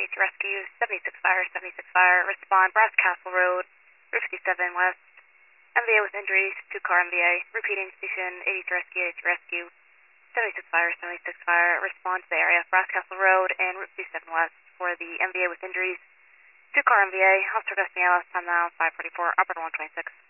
rescue, 76 fire, 76 fire, respond Brass Castle Road, Route 57 West, MVA with injuries, 2-car MVA, repeating station, 80 rescue, 76 fire, 76 fire, respond to the area, Brass Castle Road and Route 57 West for the MVA with injuries, 2-car MVA, Officer Destiny Ellis, time now 5:44, operator 126.